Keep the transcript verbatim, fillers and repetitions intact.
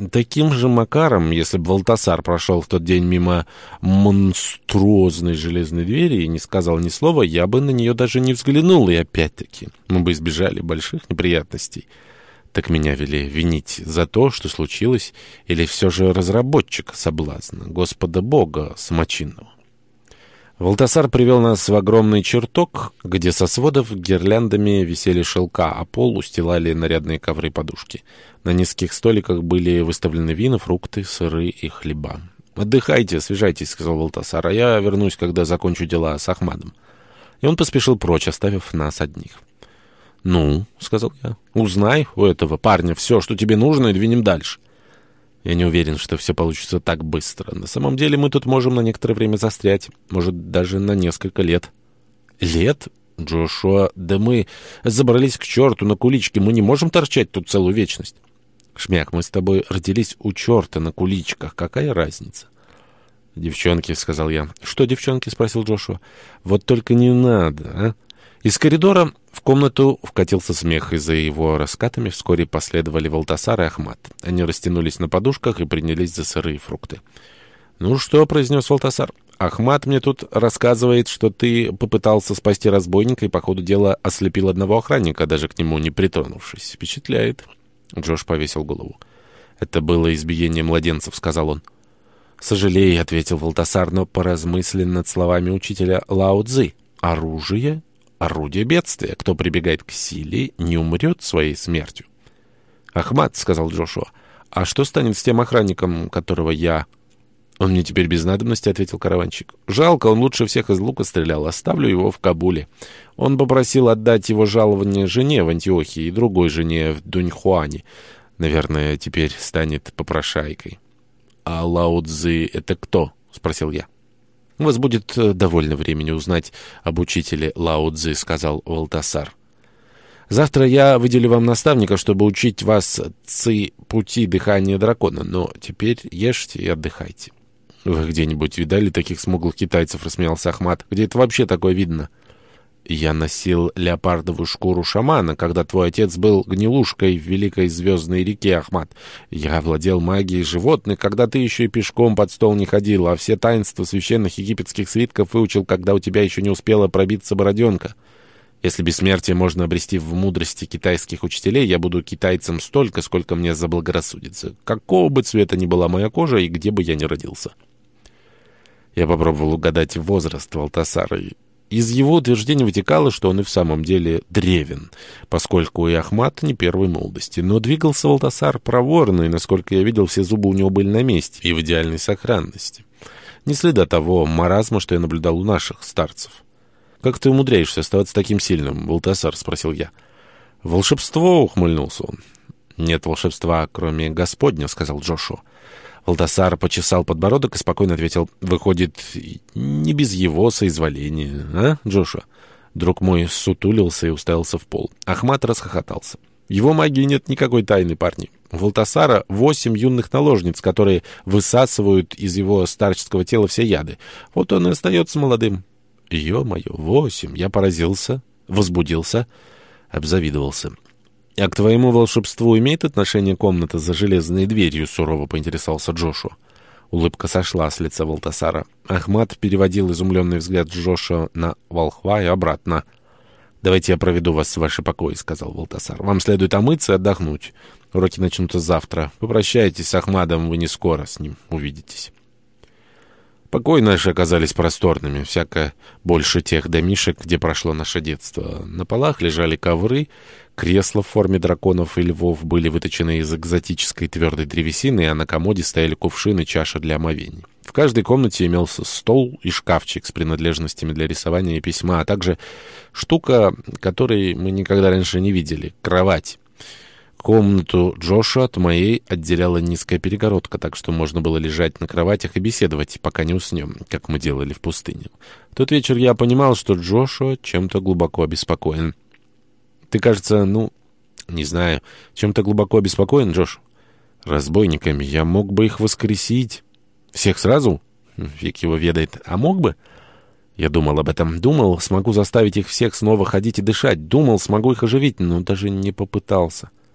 Таким же макаром, если бы Валтасар прошел в тот день мимо монструозной железной двери и не сказал ни слова, я бы на нее даже не взглянул, и опять-таки мы бы избежали больших неприятностей. Так меня вели винить за то, что случилось, или все же разработчик соблазна, Господа Бога самочинного. Валтасар привел нас в огромный чертог, где со сводов гирляндами висели шелка, а пол устилали нарядные ковры и подушки. На низких столиках были выставлены вина, фрукты, сыры и хлеба. «Отдыхайте, освежайтесь», — сказал Валтасар, — «а я вернусь, когда закончу дела с Ахмадом». И он поспешил прочь, оставив нас одних. «Ну», — сказал я, — «узнай у этого парня все, что тебе нужно, и двинем дальше». Я не уверен, что все получится так быстро. На самом деле мы тут можем на некоторое время застрять. Может, даже на несколько лет. Лет? Джошуа, да мы забрались к черту на куличке. Мы не можем торчать тут целую вечность. Шмяк, мы с тобой родились у черта на куличках. Какая разница? «Девчонки», — сказал я. «Что, девчонки?» — спросил Джошуа. «Вот только не надо, а?» Из коридора в комнату вкатился смех, и за его раскатами вскоре последовали Валтасар и Ахмад. Они растянулись на подушках и принялись за сырые фрукты. «Ну что?» — произнес Валтасар. «Ахмад мне тут рассказывает, что ты попытался спасти разбойника и по ходу дела ослепил одного охранника, даже к нему не притронувшись. Впечатляет». Джош повесил голову. «Это было избиение младенцев», — сказал он. «Сожалей», — ответил Валтасар, но поразмыслен над словами учителя Лао Цзы. «Оружие — орудие бедствия. Кто прибегает к силе, не умрет своей смертью». «Ахмад», — сказал Джошуа, — «а что станет с тем охранником, которого я...» «Он мне теперь без надобности», — ответил караванщик. «Жалко, он лучше всех из лука стрелял. Оставлю его в Кабуле. Он попросил отдать его жалование жене в Антиохии и другой жене в Дуньхуане. Наверное, теперь станет попрошайкой». «А Лао Цзы — это кто?» — спросил я. «У вас будет довольно времени узнать об учителе Лао Цзы», — сказал Валтасар. «Завтра я выделю вам наставника, чтобы учить вас ци пути дыхания дракона. Но теперь ешьте и отдыхайте». «Вы где-нибудь видали таких смуглых китайцев?» — рассмеялся Ахмад. «Где это вообще такое видно?» «Я носил леопардовую шкуру шамана, когда твой отец был гнилушкой в великой звездной реке, Ахмад. Я владел магией животных, когда ты еще и пешком под стол не ходил, а все таинства священных египетских свитков выучил, когда у тебя еще не успела пробиться бороденка. Если бессмертие можно обрести в мудрости китайских учителей, я буду китайцем столько, сколько мне заблагорассудится, какого бы цвета ни была моя кожа и где бы я ни родился». Я попробовал угадать возраст Валтасара. Из его утверждения вытекало, что он и в самом деле древен, поскольку и Ахмад не первой молодости. Но двигался Валтасар проворно, и, насколько я видел, все зубы у него были на месте и в идеальной сохранности. Не следа того маразма, что я наблюдал у наших старцев. «Как ты умудряешься оставаться таким сильным, Валтасар?» — спросил я. «Волшебство», — ухмыльнулся он. «Нет волшебства, кроме Господня», — сказал Джошуа. Валтасар почесал подбородок и спокойно ответил: «Выходит, не без его соизволения, а, Джошуа?» Друг мой сутулился и уставился в пол. Ахмад расхохотался. «В его магии нет никакой тайны, парни. У Валтасара восемь юных наложниц, которые высасывают из его старческого тела все яды. Вот он и остается молодым». «Ё-моё, восемь!» Я поразился, возбудился, обзавидовался. «А к твоему волшебству имеет отношение комната за железной дверью?» — сурово поинтересовался Джошуа. Улыбка сошла с лица Валтасара. Ахмад переводил изумленный взгляд Джошуа на волхва и обратно. «Давайте я проведу вас в ваши покои», — сказал Валтасар. «Вам следует омыться и отдохнуть. Уроки начнутся завтра. Попрощайтесь с Ахмадом, вы не скоро с ним увидитесь». Покои наши оказались просторными, всяко больше тех домишек, где прошло наше детство. На полах лежали ковры, кресла в форме драконов и львов были выточены из экзотической твердой древесины, а на комоде стояли кувшины и чаша для омовений. В каждой комнате имелся стол и шкафчик с принадлежностями для рисования и письма, а также штука, которой мы никогда раньше не видели — кровать. Комнату Джошуа от моей отделяла низкая перегородка, так что можно было лежать на кроватях и беседовать, пока не уснем, как мы делали в пустыне. В тот вечер я понимал, что Джошуа чем-то глубоко обеспокоен. «Ты, кажется, ну, не знаю, чем-то глубоко обеспокоен, Джош?» «Разбойниками. Я мог бы их воскресить». «Всех сразу?» «Фиг его ведает. А мог бы?» Я думал об этом. Думал, смогу заставить их всех снова ходить и дышать. Думал, смогу их оживить, но даже не попытался.